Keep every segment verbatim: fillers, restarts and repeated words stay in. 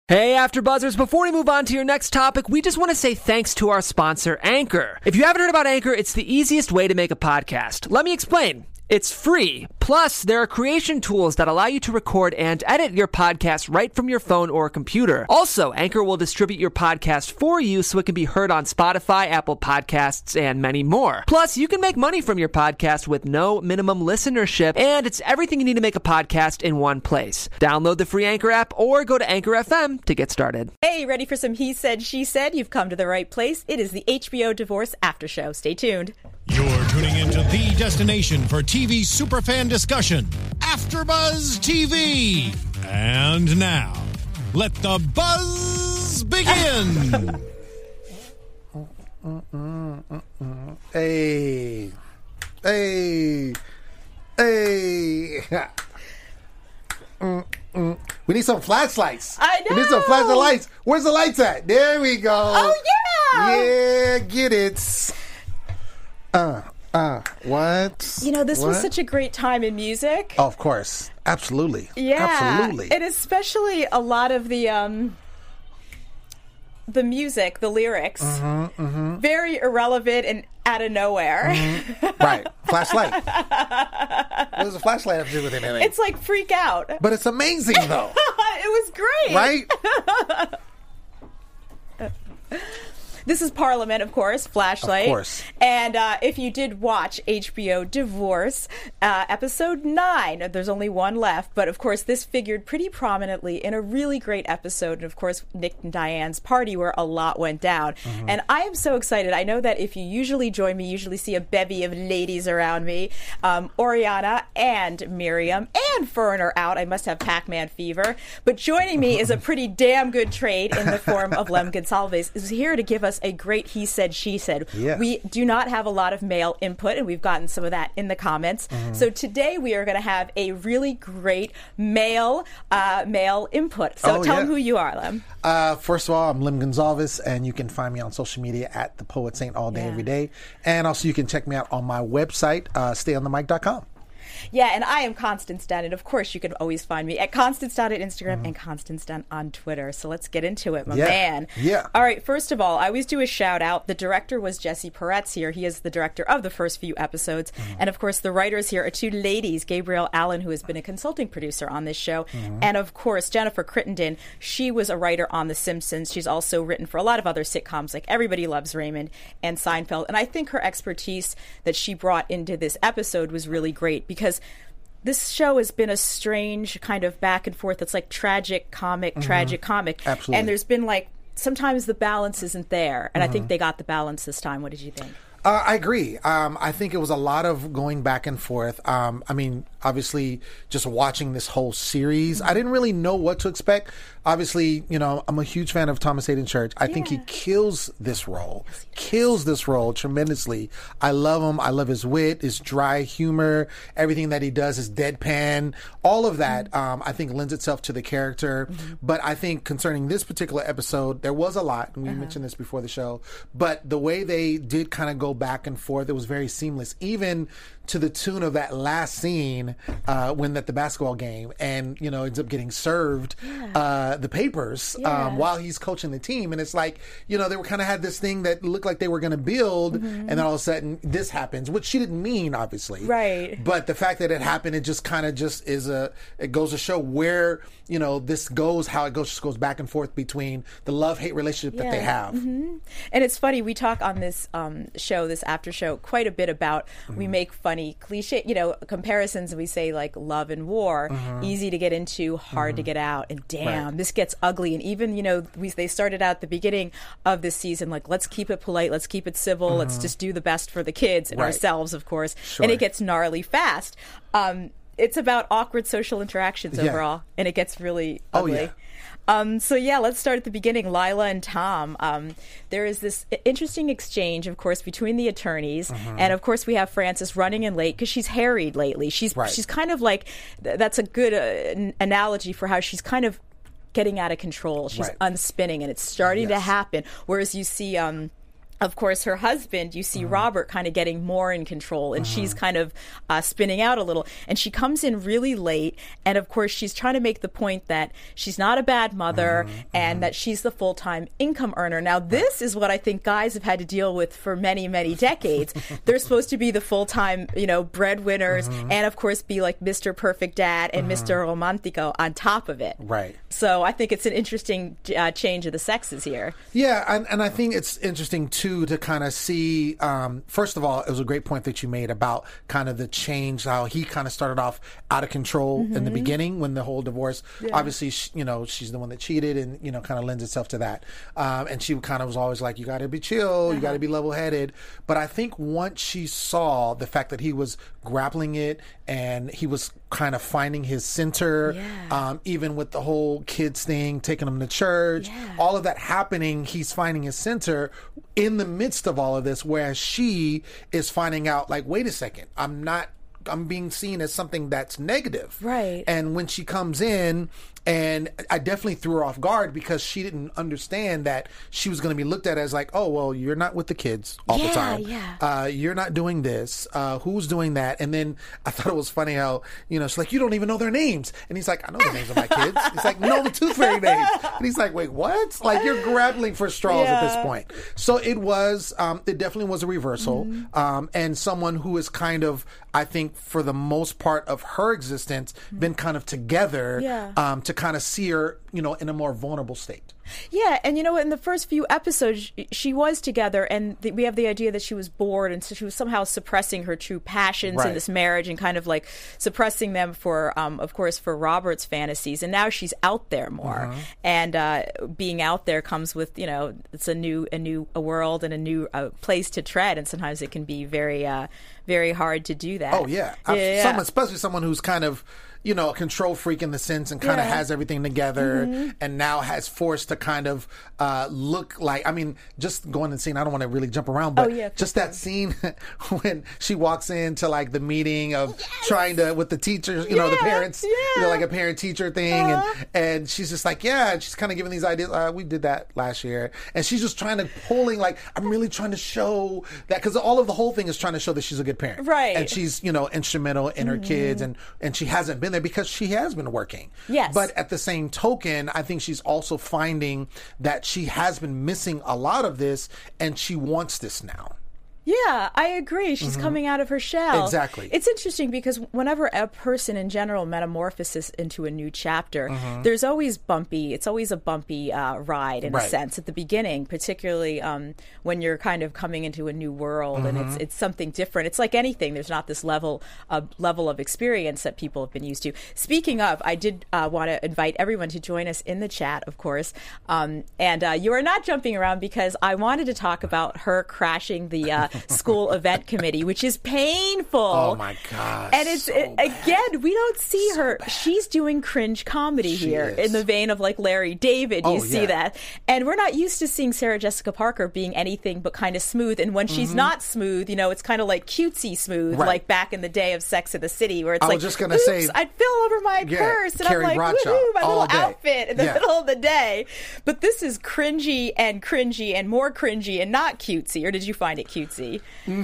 Hey, AfterBuzzers, before we move on to your next topic, we just want to say thanks to our sponsor, Anchor. If you haven't heard about Anchor, it's the easiest way to make a podcast. Let me explain. It's free. Plus, there are creation tools that allow you to record and edit your podcast right from your phone or computer. Also, Anchor will distribute your podcast for you so it can be heard on Spotify, Apple Podcasts, and many more. Plus, you can make money from your podcast with no minimum listenership, and it's everything you need to make a podcast in one place. Download the free Anchor app or go to Anchor F M to get started. Hey, ready for some He Said, She Said? You've come to the right place. It is the H B O Divorce After Show. Stay tuned. You're tuning into the destination for T V superfan discussion, AfterBuzz T V. And now, let the buzz begin. Hey, hey, hey. Mm, mm. We need some flashlights. I know. We need some flashlight lights. Where's the lights at? There we go. Oh, yeah. Yeah, get it. Uh, uh, what? You know, this what? was such a great time in music. Oh, of course. Absolutely. Yeah. Absolutely. And especially a lot of the, um, the music, the lyrics, mm-hmm, mm-hmm. very irrelevant and out of nowhere. Mm-hmm. Right. Flashlight. What does a flashlight have to do with anything? It's like Freak Out. But it's amazing, though. It was great. Right? This is Parliament, of course, Flashlight. Of course. And uh, if you did watch H B O Divorce, uh, episode nine, there's only one left, but of course this figured pretty prominently in a really great episode, and of course Nick and Diane's party where a lot went down. Mm-hmm. And I am so excited. I know that if you usually join me, you usually see a bevy of ladies around me. Um, Oriana and Miriam and Fern are out. I must have Pac-Man fever. But joining me is a pretty damn good trade in the form of Lem Gonsalves, is here to give us a great He Said, She Said. Yeah. We do not have a lot of male input, and we've gotten some of that in the comments. Mm-hmm. So today we are going to have a really great male uh, male input. So oh, tell yeah. them who you are, Lem. Uh, first of all, I'm Lem Gonsalves, and you can find me on social media at The Poet Saint all day, yeah. every day. And also you can check me out on my website, uh, stay on the mic dot com. Yeah, and I am Constance Dunn, and of course you can always find me at Constance Dunn at Instagram mm-hmm. and Constance Dunn on Twitter. So let's get into it, my yeah. man. Yeah. All right, first of all, I always do a shout out. The director was Jesse Peretz here. He is the director of the first few episodes. Mm-hmm. And of course, the writers here are two ladies, Gabrielle Allen, who has been a consulting producer on this show, mm-hmm. and of course, Jennifer Crittenden. She was a writer on The Simpsons. She's also written for a lot of other sitcoms like Everybody Loves Raymond and Seinfeld. And I think her expertise that she brought into this episode was really great because this show has been a strange kind of back and forth. It's like tragic comic, mm-hmm. tragic comic. Absolutely. And there's been like, sometimes the balance isn't there. And mm-hmm. I think they got the balance this time. What did you think? Uh, I agree. Um, I think it was a lot of going back and forth. Um, I mean, obviously, just watching this whole series, I didn't really know what to expect. Obviously, you know, I'm a huge fan of Thomas Hayden Church. I yeah. think he kills this role, kills this role tremendously. I love him. I love his wit, his dry humor, everything that he does, his deadpan, all of that, mm-hmm. um, I think lends itself to the character. Mm-hmm. But I think concerning this particular episode, there was a lot, and we uh-huh. mentioned this before the show, but the way they did kind of go back and forth, it was very seamless, even to the tune of that last scene uh, when at the basketball game, and you know ends up getting served yeah. uh, the papers yeah. um, while he's coaching the team, and it's like you know they were kind of had this thing that looked like they were going to build, mm-hmm. and then all of a sudden this happens, which she didn't mean obviously, right? But the fact that it happened, it just kind of just is a it goes to show where you know this goes, how it goes just goes back and forth between the love hate relationship yeah. that they have. Mm-hmm. And it's funny, we talk on this um, show, this after show, quite a bit about mm-hmm. we make funny cliche, you know, comparisons. We say like love and war, mm-hmm. easy to get into, hard mm-hmm. to get out, and damn, right. this gets ugly. And even you know, we they started out at the beginning of this season like let's keep it polite, let's keep it civil, mm-hmm. let's just do the best for the kids and right. ourselves, of course. Sure. And it gets gnarly fast. Um, it's about awkward social interactions yeah. overall, and it gets really oh, ugly. Yeah. Um, so yeah, let's start at the beginning. Lila and Tom. Um, there is this interesting exchange, of course, between the attorneys, mm-hmm. and of course we have Frances running in late because she's harried lately. She's right. she's kind of like that's a good uh, analogy for how she's kind of getting out of control. She's right. unspinning, and it's starting yes. to happen. Whereas you see. Um, of course, her husband, you see mm-hmm. Robert kind of getting more in control, and mm-hmm. she's kind of uh, spinning out a little. And she comes in really late, and of course, she's trying to make the point that she's not a bad mother mm-hmm. and mm-hmm. that she's the full-time income earner. Now, this is what I think guys have had to deal with for many, many decades. They're supposed to be the full-time, you know, breadwinners, mm-hmm. and of course, be like Mister Perfect Dad and mm-hmm. Mister Romantico on top of it. Right. So I think it's an interesting uh, change of the sexes here. Yeah, and, and I think it's interesting, too, to kind of see, um, first of all, it was a great point that you made about kind of the change, how he kind of started off out of control mm-hmm. in the beginning when the whole divorce, yeah. obviously, she, you know, she's the one that cheated and, you know, kind of lends itself to that. Um, and she kind of was always like, you got to be chill, uh-huh. you got to be level headed. But I think once she saw the fact that he was grappling it and he was kind of finding his center, yeah. um, even with the whole kids thing, taking them to church, yeah. all of that happening, he's finding his center in the midst of all of this, whereas she is finding out, like, wait a second, I'm not, I'm being seen as something that's negative. Right. And when she comes in, and I definitely threw her off guard because she didn't understand that she was going to be looked at as like, oh, well, you're not with the kids all yeah, the time. Yeah. Uh, you're not doing this. Uh, who's doing that? And then I thought it was funny how, you know, she's like, you don't even know their names. And he's like, I know the names of my kids. He's like, no, the Tooth Fairy names. And he's like, wait, what? Like, you're grappling for straws yeah. at this point. So it was, um, it definitely was a reversal. Mm-hmm. Um, and someone who is kind of, I think, for the most part of her existence, mm-hmm. been kind of together yeah. um, to kind of see her, you know, in a more vulnerable state. Yeah, and you know, in the first few episodes, she was together, and the, we have the idea that she was bored, and so she was somehow suppressing her true passions right. in this marriage, and kind of like suppressing them for, um, of course, for Robert's fantasies. And now she's out there more, uh-huh. and uh, being out there comes with, you know, it's a new, a new a world and a new uh, place to tread, and sometimes it can be very, uh, very hard to do that. Oh yeah, yeah, yeah. Someone, especially someone who's kind of, you know, a control freak in the sense and kind of yeah. has everything together mm-hmm. and now has forced to kind of uh, look like, I mean, just going and scene, I don't want to really jump around, but oh, yeah, just that scene when she walks into like the meeting of yes. trying to, with the teachers, you yeah. know, the parents, yeah. you know, like a parent teacher thing. Uh-huh. And, and she's just like, yeah, and she's kind of giving these ideas. Uh, we did that last year. And she's just trying to pulling like, I'm really trying to show that, because all of the whole thing is trying to show that she's a good parent. Right. And she's, you know, instrumental in her mm-hmm. kids, and, and she hasn't been there because she has been working. Yes. But at the same token, I think she's also finding that she has been missing a lot of this and she wants this now. Yeah, I agree. She's mm-hmm. coming out of her shell. Exactly. It's interesting because whenever a person in general metamorphoses into a new chapter, mm-hmm. there's always bumpy, it's always a bumpy uh, ride in right. a sense at the beginning, particularly um, when you're kind of coming into a new world mm-hmm. and it's it's something different. It's like anything. There's not this level of, level of experience that people have been used to. Speaking of, I did uh, want to invite everyone to join us in the chat, of course. Um, and uh, you are not jumping around because I wanted to talk about her crashing the uh, school event committee, which is painful. Oh my gosh. And it's so it, again, we don't see so her. Bad. She's doing cringe comedy she here is. in the vein of like Larry David. You oh, see yeah. that. And we're not used to seeing Sarah Jessica Parker being anything but kind of smooth. And when she's mm-hmm. not smooth, you know, it's kind of like cutesy smooth, right. like back in the day of Sex and the City, where it's I like, was just gonna oops, say, I'd feel over my yeah, purse. And Carrie I'm like, Bradshaw, woohoo, my little day. outfit in the yeah. middle of the day. But this is cringy and cringy and more cringy and not cutesy. Or did you find it cutesy?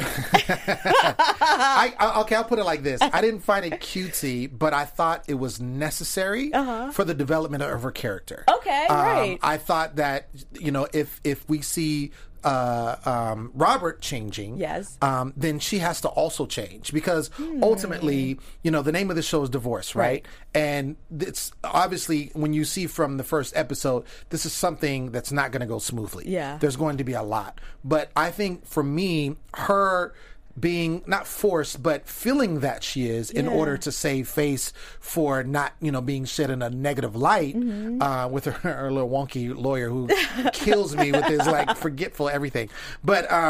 I, I, okay, I'll put it like this. I didn't find it cutesy, but I thought it was necessary uh-huh. for the development of her character. Okay, um, right. I thought that, you know, if if we see uh, um, Robert changing, yes, um, then she has to also change, because hmm. ultimately, you know, the name of the show is Divorce, right? right? And it's obviously, when you see from the first episode, this is something that's not going to go smoothly. Yeah. There's going to be a lot. But I think for me, her being not forced, but feeling that she is in yeah. order to save face for not, you know, being shed in a negative light mm-hmm. uh, with her, her little wonky lawyer who kills me with his like forgetful everything. But um,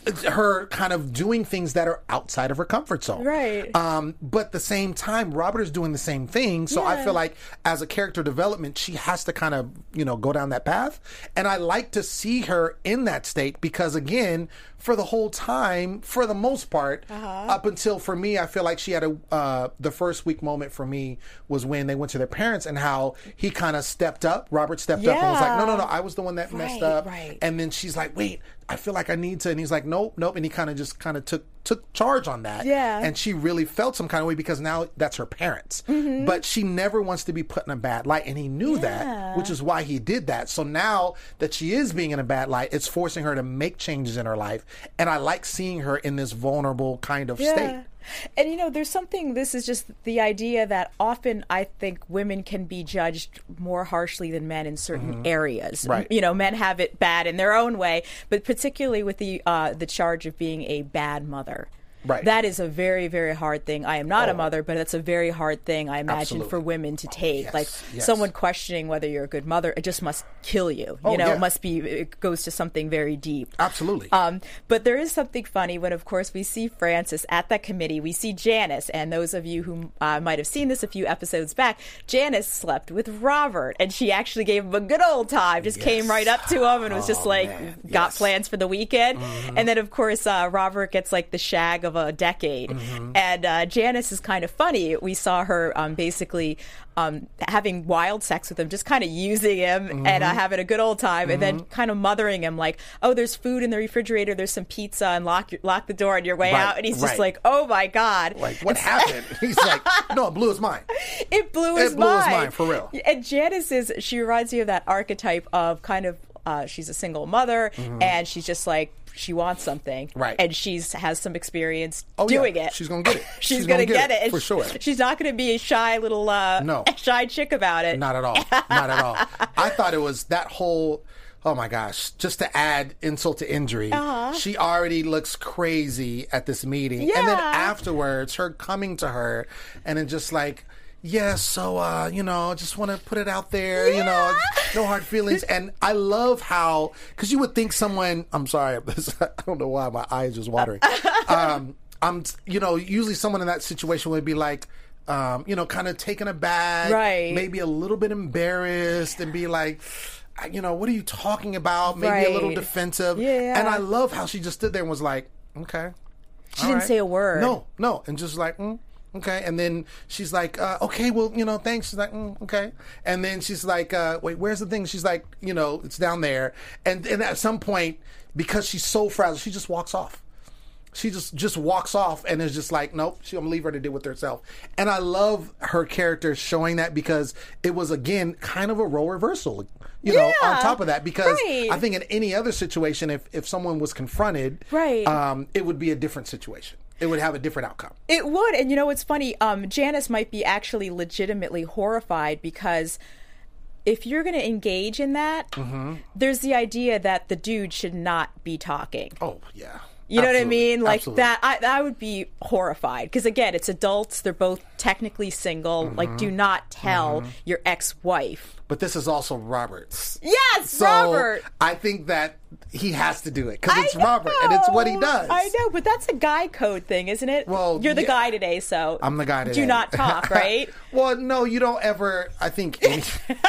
her kind of doing things that are outside of her comfort zone. Right. Um, but at the same time, Robert is doing the same thing. So I Yeah. feel like as a character development, she has to kind of, you know, go down that path. And I like to see her in that state because, again, for the whole time, for the most part, Uh-huh. up until for me, I feel like she had a, uh, the first week moment for me was when they went to their parents and how he kind of stepped up. Robert stepped up and was like, no, no, no, I was the one that messed Right, up. right. And then she's like, wait, I feel like I need to. And he's like, nope, nope. And he kind of just kind of took took charge on that. Yeah. And she really felt some kind of way because now that's her parents. But she never wants to be put in a bad light. And he knew that, Yeah. which is why he did that. So now that she is being in a bad light, it's forcing her to make changes in her life. And I like seeing her in this vulnerable kind of state. And you know, there's something, this is just the idea that often I think women can be judged more harshly than men in certain areas. Right. You know, men have it bad in their own way, but particularly with the uh, the charge of being a bad mother. Right. That is a very, very hard thing. I am not a Oh. mother, but it's a very hard thing, I imagine, Absolutely. for women to take. yes, Like yes. someone questioning whether you're a good mother, it just must kill you. Oh, you know, yeah. it must be, it goes to something very deep. Absolutely. Um, but there is something funny when, of course, we see Francis at that committee. We see Janice, and those of you who uh, might have seen this a few episodes back, Janice slept with Robert, and she actually gave him a good old time. Just came Yes. right up to him and was just Oh, like, man. got Yes. plans for the weekend. And then, of course, uh, Robert gets like the shag of a decade. And uh, Janice is kind of funny. We saw her um, basically um, having wild sex with him, just kind of using him and uh, having a good old time, and then kind of mothering him like, "Oh, there's food in the refrigerator. There's some pizza, and lock your, lock the door on your way Right, out." And he's right. just like, "Oh my god!" like, what happened? He's like, no, it blew his mind. It blew his It blew his mind. mind, for real. And Janice is, she reminds me of that archetype of kind of, uh, she's a single mother, and she's just like, she wants something, Right. and she's has some experience Oh, yeah. doing it. She's gonna get it. she's, She's gonna, gonna get, get it, it, and for sh- sure. She's not gonna be a shy little, uh, No. shy chick about it. Not at all. Not at all. I thought it was that whole, oh my gosh, just to add insult to injury, Uh-huh. she already looks crazy at this meeting. And then Yeah. afterwards, her coming to her and then just like, yeah, so, uh, you know, just want to put it out there, you know, no hard feelings. And I love how, because you would think someone, I'm sorry, I don't know why my eyes just watering. Um, I'm, you know, usually someone in that situation would be like, um, you know, kind of taken aback, Right. maybe a little bit embarrassed and be like, you know, what are you talking about? Maybe a little Right. defensive. Yeah. And I love how she just stood there and was like, okay. She didn't say a word. No, no. And just like, mm, okay. And then she's like, uh, okay, well, you know, thanks. She's like, mm, okay. And then she's like, uh, wait, where's the thing? She's like, you know, it's down there. And, and at some point, because she's so frazzled, she just walks off. She just, just walks off and is just like, nope, she, I'm gonna leave her to deal with herself. And I love her character showing that because it was, again, kind of a role reversal, you know, Yeah, on top of that. Because right. I think in any other situation, if, if someone was confronted, Right. um, it would be a different situation. It would have a different outcome. It would, and you know what's funny? Um, Janice might be actually legitimately horrified because if you're going to engage in that, Mm-hmm. there's the idea that the dude should not be talking. Oh, yeah. You know what I Absolutely. mean? Like Absolutely. that, I, I would be horrified because again, it's adults. They're both technically single. Mm-hmm. Like, do not tell your ex-wife. But this is also Robert's. Yes, So Robert. I think that he has to do it because I it's Robert and it's what he know. does. I know, but that's a guy code thing, isn't it? Well, you're the yeah. guy today, so I'm the guy today. Do not talk, right? Well, no, you don't ever. I think. Any,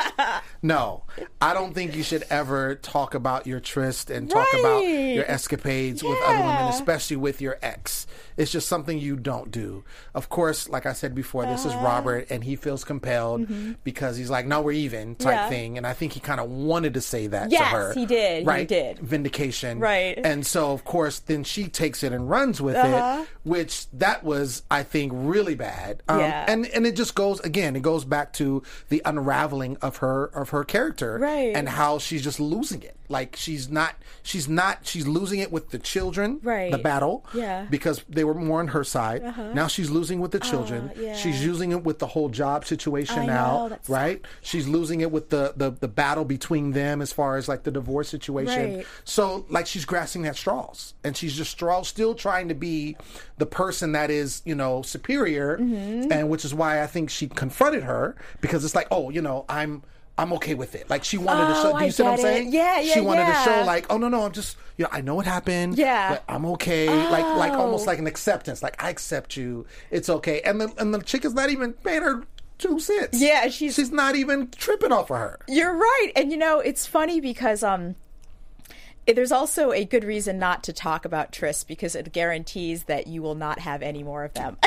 no, I don't think you should ever talk about your tryst and talk about Right. your escapades with other women, Yeah. especially with your ex. It's just something you don't do. Of course, like I said before, this Uh-huh. is Robert, and he feels compelled because he's like, "No, we're even," type Mm-hmm. Yeah. thing. And I think he kind of wanted to say that Yes, to her. he did. He Right? did. Vindication. Right. And so, of course, then she takes it and runs with Uh-huh. it, which that was, I think, really bad. Um, Yeah. And and it just goes again. It goes back to the unraveling of her of her character, Right. and how she's just losing it. Like she's not, she's not, she's losing it with the children, Right. the battle, Yeah. because they were more on her side. Now she's losing with the children. Uh, yeah. She's using it with the whole job situation I now, know, that's right? She's losing it with the, the the battle between them as far as like the divorce situation. Right. So like she's grasping at straws, and she's just straw still trying to be the person that is, you know, superior, Mm-hmm. and which is why I think she confronted her because it's like, oh, you know, I'm I'm okay with it. Like she wanted to Oh, show. Do I you see what I'm get it. saying? Yeah, yeah, She wanted yeah. to show like, oh no, no, I'm just, you know, I know what happened. Yeah. But I'm okay. Like, like almost Oh. like an acceptance. Like I accept you. It's okay. And the and the chick is not even paying her two cents. Yeah, she's- she's not even tripping off of her. You're right. And you know, it's funny because um there's also a good reason not to talk about Tris because it guarantees that you will not have any more of them.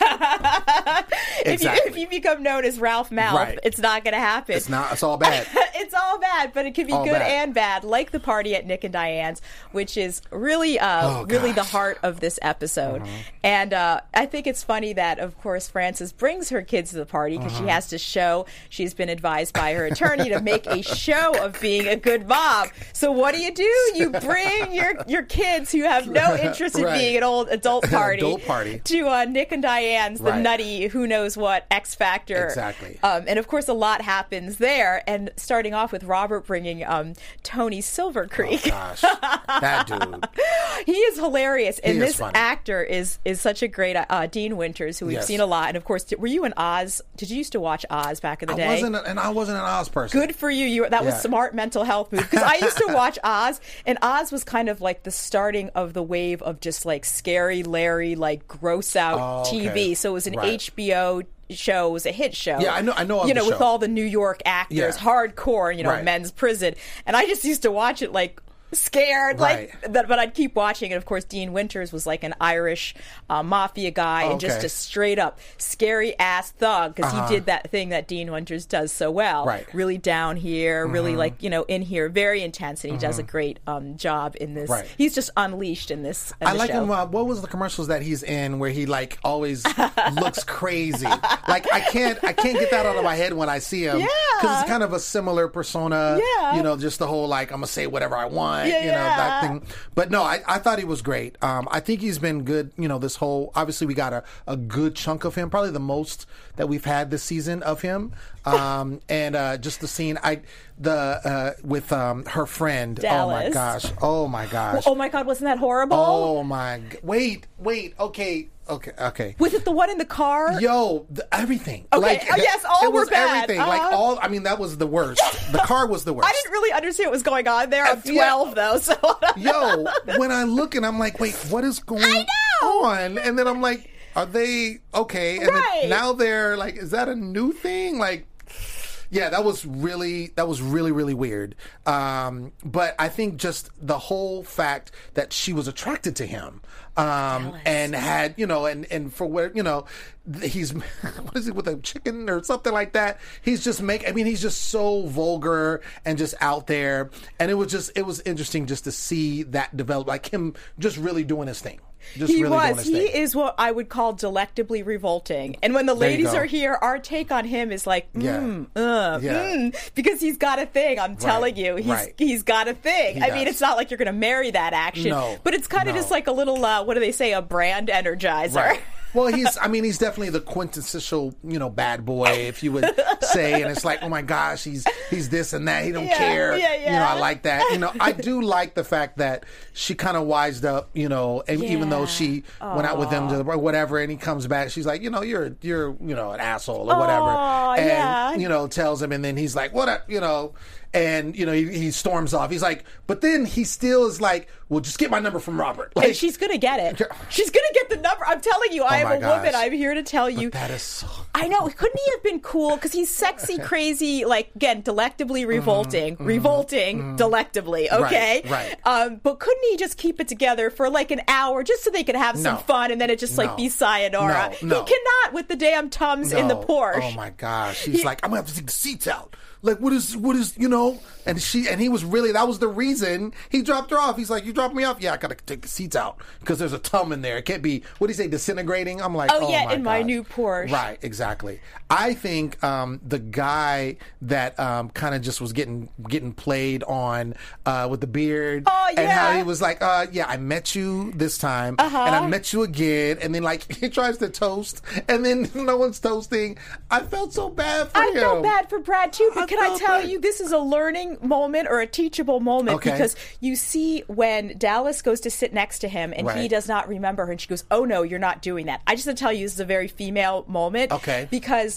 if, Exactly. you, if you become known as Ralph Malph, Right. it's not going to happen. It's not. It's all bad. It's all bad, but it can be All good bad. and bad, like the party at Nick and Diane's, which is really, uh, Oh, really the gosh. heart of this episode. Uh-huh. And uh, I think it's funny that, of course, Frances brings her kids to the party because Uh-huh. she has to show she's been advised by her attorney to make a show of being a good mom. So what do you do? You bring your your kids who have no interest in Right. being an old adult party, Adult party. to uh, Nick and Diane's, the Right. nutty who knows what X Factor. Exactly. Um, and of course, a lot happens there. And starting off with Robert bringing um, Tony Silver Creek. Oh, gosh, that dude. He is hilarious, and He is this funny. actor is is such a great uh, Dean Winters, who we've Yes. seen a lot. And of course, were you an Oz? Did you used to watch Oz back in the I day? wasn't, a- and I wasn't an Oz person. Good for you. You that was Yeah. smart mental health move because I used to watch Oz, and Oz was kind of like the starting of the wave of just like scary Larry, like gross out Oh, T V. okay. So it was an Right. H B O show. It was a hit show. Yeah, I know- I know of You the know, with show. all the New York actors, Yeah. hardcore. You know, Right. men's prison, and I just used to watch it like. Scared, like, Right. but, but I'd keep watching. And of course, Dean Winters was like an Irish uh, mafia guy and just Okay. a straight up scary ass thug because Uh-huh. he did that thing that Dean Winters does so well. Right. Really down here, really Mhm. like, you know, in here, very intense. And he does a great um, job in this. Right. He's just unleashed in this. In I the like show. him. Uh, what was the commercials that he's in where he like always looks crazy? Like I can't, I can't get that out of my head when I see him. Yeah. because it's kind of a similar persona. Yeah. you know, just the whole like I'm gonna say whatever I want. Yeah, you know yeah. that thing. But no, I, I thought he was great. Um, I think he's been good. You know, this whole obviously we got a, a good chunk of him, probably the most that we've had this season of him. Um, and uh, just the scene, I the uh, with um, her friend. Oh my Dallas. gosh. Oh my gosh. Oh my God, wasn't that horrible? Oh my! g- Wait, wait. Okay, okay, okay. Was it the one in the car? Yo, the, everything. Okay, Like, oh, yes, all it were was bad. everything. Like Uh-huh. all. I mean, that was the worst. The car was the worst. I didn't really understand what was going on there. I'm Yeah. twelve though, so Yo, when I look and I'm like, wait, what is going I know! on? And then I'm like, are they okay? And then Right. now they're like, is that a new thing? Like. Yeah, that was really that was really really weird. Um, but I think just the whole fact that she was attracted to him um, and had you know and and for where you know th- he's what is it with a chicken or something like that. He's just make. I mean, he's just so vulgar and just out there. And it was just it was interesting just to see that develop, like him just really doing his thing. Just he really doing was. his He thing. is what I would call delectably revolting. And when the There you ladies go. are here, our take on him is like, Yeah. mm, uh, Yeah. mm, because he's got a thing. I'm telling you, he's right. he's got a thing. He I mean, does. it's not like you're going to marry that action, No. but it's kind of No. just like a little, uh, what do they say, a brand energizer. Right. Well, he's, I mean, he's definitely the quintessential, you know, bad boy, if you would say. And it's like, oh my gosh, he's he's this and that. He don't Yeah, care. yeah, You know, yeah. I like that. You know, I do like the fact that she kind of wised up, you know, and even though Yeah. she went out with him to the, or whatever, and he comes back, she's like, you know, you're, you're, you know, an asshole or whatever. Aw, and, yeah. you know, tells him, and then he's like, what up, you know, and, you know, he, he storms off. He's like, but then he still is like, well, just get my number from Robert. Like, And she's going to get it. She's going to get the number. I'm telling you, I am my a woman. gosh. I'm here to tell you. that is so. I know. Couldn't he have been cool? Because he's sexy, crazy, like, again, delectably revolting. Revolting, delectably, okay? Mm-hmm. right. Um, but couldn't he just keep it together for like an hour just so they could have some No. fun and then it just like No. be sayonara? No, no. He cannot with the damn Tums in the No. Porsche. Oh my gosh. He's like, I'm gonna have to take the seats out. Like, what is, what is, you know? And she, and he was really, that was the reason he dropped her off. He's like, you dropped me off? Yeah, I gotta take the seats out because there's a tum in there. It can't be, what do you say, disintegrating? I'm like, Oh, oh, yeah, my in my gosh. new Porsche. Right, exactly. I think um, the guy that um, kind of just was getting getting played on uh, with the beard Oh, and how yeah. he was like, uh, yeah, I met you this time and I met you again, and then like he tries to toast and then no one's toasting. I felt so bad for I him. felt bad for Brad too, but I can I felt tell bad. you, this is a learning moment or a teachable moment Okay. because you see when Dallas goes to sit next to him and he Right. does not remember her and she goes, oh no, you're not doing that. I just want to tell you, this is a very female moment. Okay. Because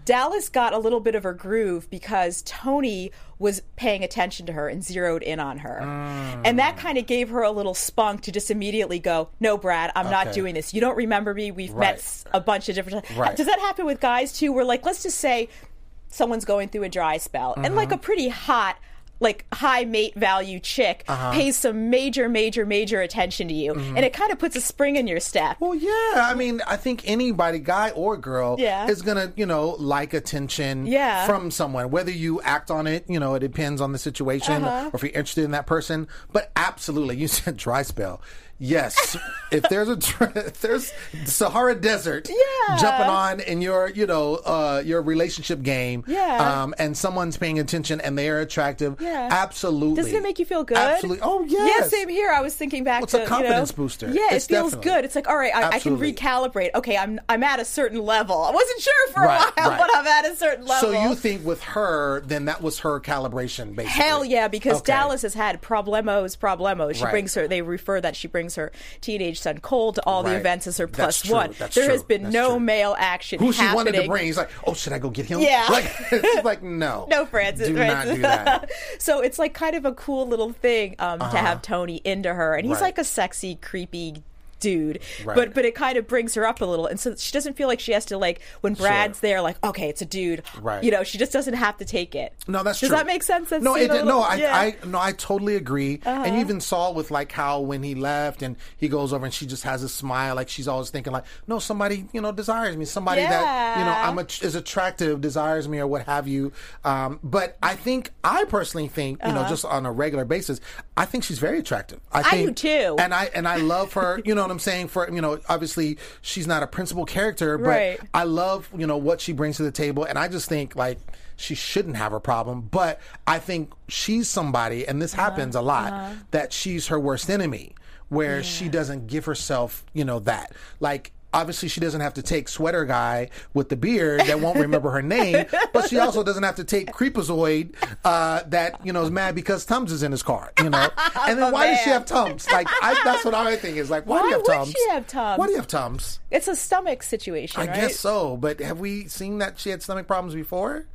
Dallas got a little bit of her groove because Tony was paying attention to her and zeroed in on her. Mm. And that kind of gave her a little spunk to just immediately go, no, Brad, I'm okay. not doing this. You don't remember me. We've right. met a bunch of different times. Right. Does that happen with guys, too? Where, like, let's just say someone's going through a dry spell mm-hmm. and, like, a pretty hot, like, high mate value chick uh-huh. pays some major, major, major attention to you. Mm-hmm. And it kind of puts a spring in your step. Well, yeah. I mean, I think anybody, guy or girl, yeah. is going to, you know, like attention yeah. from someone. Whether you act on it, you know, it depends on the situation uh-huh. or if you're interested in that person. But absolutely, you said dry spell. Yes, if there's a if there's Sahara Desert yeah. jumping on in your you know uh, your relationship game, yeah. um, and someone's paying attention and they are attractive, yeah. absolutely. Doesn't it make you feel good? Absolutely. Oh yes. Yeah, same here. I was thinking back well, it's to a confidence you know, booster. Yeah, it's it feels definitely. good. It's like, all right, I, I can recalibrate. Okay, I'm I'm at a certain level. I wasn't sure for right, a while, right. but I'm at a certain level. So you think with her, then that was her calibration, basically? Hell yeah, because okay. Dallas has had problemos, problemos. She right. brings her. They refer that she brings her teenage son Cole to all right. the events as her plus That's one. That's there true. has been That's no true. male action Who happening. she wanted to bring. He's like, oh, should I go get him? Yeah. Like, it's like, no. No, Francis. Do Francis. not do that. So it's like kind of a cool little thing um, uh-huh. to have Tony into her. And he's right. like a sexy, creepy dude, right. but but it kind of brings her up a little, and so she doesn't feel like she has to, like, when Brad's sure. there, like, okay, it's a dude, right? You know, she just doesn't have to take it. No, that's Does true. Does that make sense? That's no, it, little, no, I, yeah. I, no, I totally agree. Uh-huh. And you even saw with like how when he left and he goes over and she just has a smile, like she's always thinking like, no, somebody you know desires me, somebody yeah. that you know I'm a, is attractive, desires me, or what have you. Um, but I think I personally think you uh-huh. know just on a regular basis, I think she's very attractive. I, think, I do too, and I and I love her. You know what I'm saying? For you know. Obviously, she's not a principal character, but right. I love, you know, what she brings to the table. And I just think, like, she shouldn't have a problem. But I think she's somebody, and this uh-huh. happens a lot, uh-huh. that she's her worst enemy, where yeah. she doesn't give herself, you know, that. Like, obviously, she doesn't have to take Sweater Guy with the beard that won't remember her name, but she also doesn't have to take Creepazoid uh, that, you know, is mad because Tums is in his car, you know? And then oh, why man. does she have Tums? Like, I, that's what I think is like, why, why do you have would Tums? she have Tums? Why do you have Tums? It's a stomach situation, I right? guess so, but have we seen that she had stomach problems before?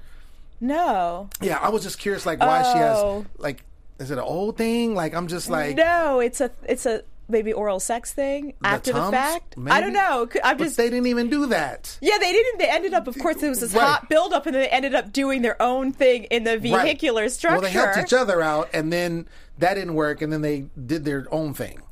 No. Yeah, I was just curious, like, why oh. she has, like, is it an old thing? Like, I'm just like... No, it's a, it's a... maybe oral sex thing the after Tums? the fact. Maybe? I don't know. I'm but just. They didn't even do that. Yeah, they didn't. They ended up, of course, there was this right. hot buildup, and then they ended up doing their own thing in the vehicular right. structure. Well, they helped each other out, and then that didn't work, and then they did their own thing.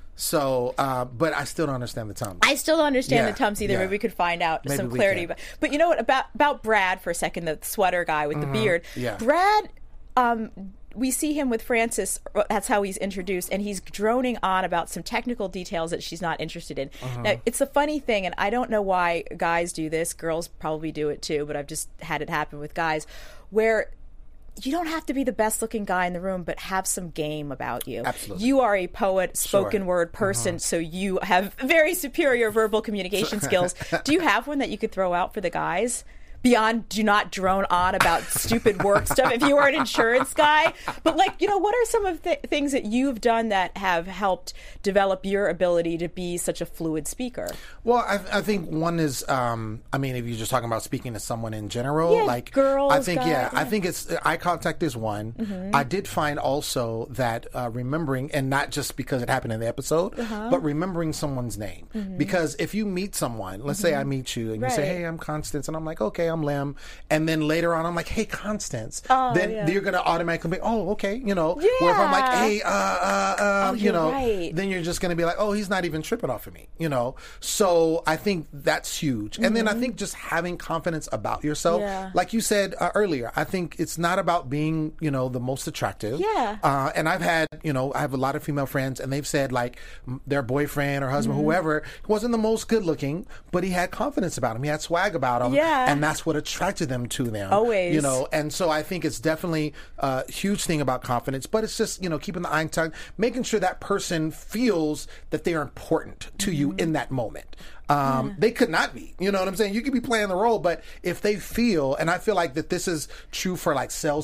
So, uh, but I still don't understand the Tums. I still don't understand yeah, the Tums either. yeah. Maybe we could find out Maybe some clarity. But, but you know what? About about Brad for a second, the sweater guy with mm-hmm. the beard. Yeah. Brad. Um, we see him with Francis, that's how he's introduced, and he's droning on about some technical details that she's not interested in. Uh-huh. Now, it's a funny thing, and I don't know why guys do this. Girls probably do it too, but I've just had it happen with guys, where you don't have to be the best looking guy in the room, but have some game about you. Absolutely. You are a poet, spoken sure. word person, uh-huh. so you have very superior verbal communication skills. Do you have one that you could throw out for the guys? Beyond do not drone on about stupid work stuff if you were an insurance guy. But, like, you know, what are some of the things that you've done that have helped develop your ability to be such a fluid speaker? Well, I, I think one is, um, I mean, if you're just talking about speaking to someone in general, yeah, like, girls, I think, guys, yeah, yeah, I think it's eye contact is one. Mm-hmm. I did find also that uh, remembering, and not just because it happened in the episode, uh-huh. but remembering someone's name. Mm-hmm. Because if you meet someone, let's mm-hmm. say I meet you and right. you say, hey, I'm Constance, and I'm like, okay, I'm Lem, and then later on I'm like, hey, Constance, oh, then yeah. you're gonna automatically be, oh, okay, you know. Yeah. Where if I'm like, hey, uh, uh, uh, oh, you know, right. then you're just gonna be like, oh, he's not even tripping off of me, you know. So I think that's huge, mm-hmm. and then I think just having confidence about yourself, yeah. like you said uh, earlier. I think it's not about being, you know, the most attractive. Yeah. Uh, and I've had, you know, I have a lot of female friends, and they've said like their boyfriend or husband, mm-hmm. whoever, wasn't the most good looking, but he had confidence about him. He had swag about him, yeah. and that's what attracted them to them. Always. You know, and so I think it's definitely a huge thing about confidence, but it's just, you know, keeping the eye contact, making sure that person feels that they are important to mm-hmm. you in that moment. Um, yeah. They could not be, you know what I'm saying? You could be playing the role, but if they feel, and I feel like that this is true for like salesmen,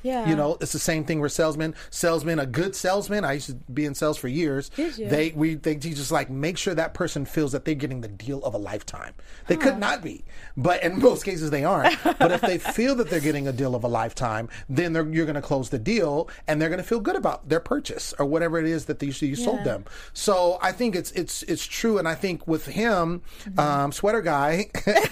Yeah. You know, it's the same thing with salesmen. Salesmen, a good salesman, I used to be in sales for years. Did you? They, we, they teach us, like, make sure that person feels that they're getting the deal of a lifetime. They could not be, but in most cases they aren't. But if they feel that they're getting a deal of a lifetime, then they're, you're going to close the deal and they're going to feel good about their purchase or whatever it is that they, you Yeah. sold them. So I think it's it's it's true, and I think with him, Mm-hmm. um, sweater guy,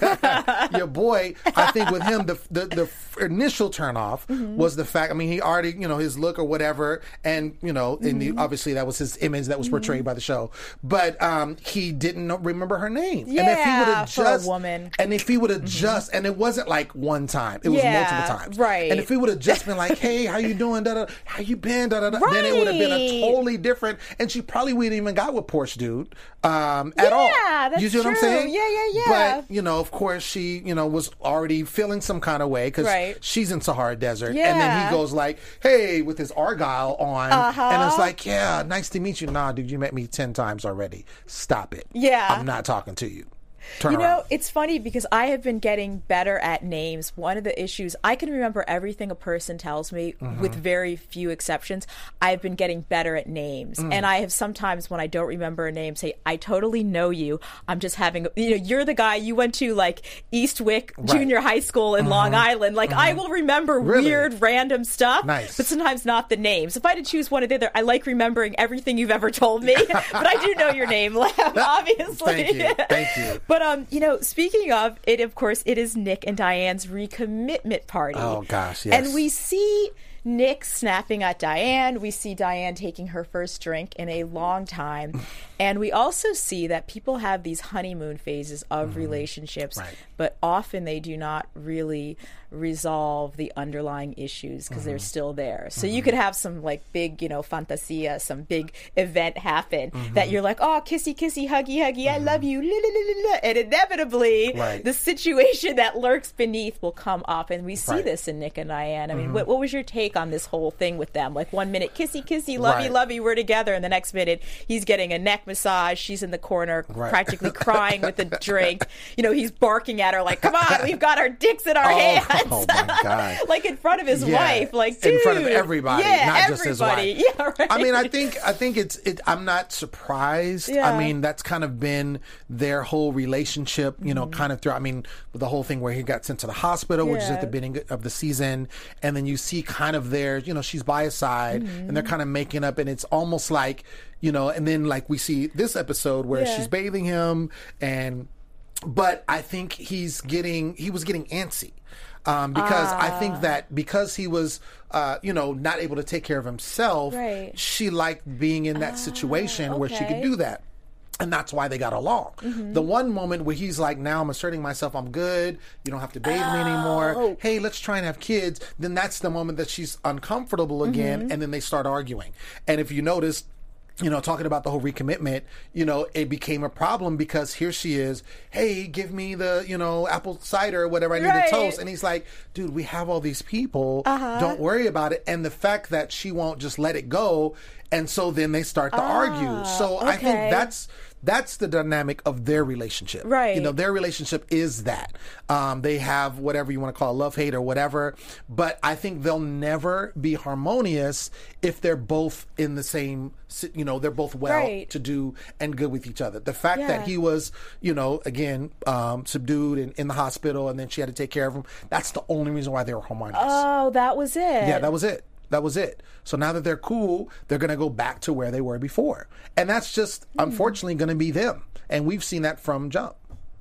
your boy, I think with him the the, the initial turnoff Mm-hmm. was the fact. I mean, he already, you know, his look or whatever, and you know, Mm-hmm. and the, obviously that was his image that was portrayed by the show. But um, he didn't know, remember her name. Yeah, and if he would have for a just woman. and if he would have just, and it wasn't like one time, it was Yeah, multiple times, right. And if he would have just been like, "Hey, how you doing? Da, da, how you been? Da, da, da," then it would have been a Right. totally different, and she probably wouldn't even got with Porsche dude um, at all. Yeah, that's you see what I'm true. saying? Yeah, yeah, yeah. But you know, of course, she you know was already feeling some kind of way because Right. she's in Sahara Desert, and Yeah. then he goes like, "Hey," with his Argyle on, Uh-huh. and it's like, "Yeah, nice to meet you." Nah, dude, you met me ten times already. Stop it. Yeah. I'm not talking to you. Turn You around. know, it's funny because I have been getting better at names. One of the issues, I can remember everything a person tells me Mm-hmm. with very few exceptions. I've been getting better at names. Mm. And I have sometimes when I don't remember a name say, I totally know you. I'm just having, you know, you're the guy you went to like Eastwick Junior High School in Long Island. Like I will remember Mm-hmm. Really? weird random stuff, Nice. but sometimes not the names. If I had to choose one or the other, I like remembering everything you've ever told me. But I do know your name, Lam, obviously. Thank you. Thank you. But um, you know, speaking of it, of course, it is Nick and Diane's recommitment party. Oh, gosh, yes. And we see Nick snapping at Diane. We see Diane taking her first drink in a long time. And we also see that people have these honeymoon phases of relationships, Right. but often they do not really resolve the underlying issues because they're still there. So you could have some like big, you know, fantasia, some big event happen that you're like, oh, kissy, kissy, huggy, huggy, I love you, la, la, la, la, la. And inevitably Right. the situation that lurks beneath will come up. And we see Right. this in Nick and Diane. I mean, what, what was your take on this whole thing with them? Like one minute, kissy, kissy, lovey, Right. lovey, we're together. And the next minute, he's getting a neck massage. She's in the corner, Right. practically crying with a drink. You know, he's barking at her like, come on, we've got our dicks in our Oh, hands. oh my God. Like in front of his Yeah. wife, like dude, in front of everybody, yeah, not everybody. just his wife. Yeah, right. I mean, I think I think it's it. I'm not surprised. Yeah. I mean, that's kind of been their whole relationship. You know, kind of through. I mean, with the whole thing where he got sent to the hospital, which is Yeah. at the beginning of the season, and then you see kind of their. You know, she's by his side, and they're kind of making up, and it's almost like you know, and then like we see this episode where Yeah. she's bathing him, and but I think he's getting he was getting antsy. Um, because I think that because he was, uh, you know, not able to take care of himself, Right. she liked being in that situation where she could okay. do that. And that's why they got along. The one moment where he's like, now I'm asserting myself, I'm good, you don't have to bathe me anymore. Hey, let's try and have kids. Then that's the moment that she's uncomfortable again, and then they start arguing. And if you notice, you know, talking about the whole recommitment, you know, it became a problem because here she is, hey, give me the, you know, apple cider or whatever, I need Right. the toast. And he's like, dude, we have all these people. Uh-huh. Don't worry about it. And the fact that she won't just let it go. And so then they start to argue. So I think okay. that's that's the dynamic of their relationship. Right. You know, their relationship is that. Um, they have whatever you want to call a love hate or whatever. But I think they'll never be harmonious if they're both in the same, si- you know, they're both well Right. to do and good with each other. The fact Yeah. that he was, you know, again, um, subdued and in the hospital and then she had to take care of him, that's the only reason why they were harmonious. oh, that was it. Yeah, that was it. That was it. So now that they're cool, they're going to go back to where they were before. And that's just, unfortunately, going to be them. And we've seen that from jump.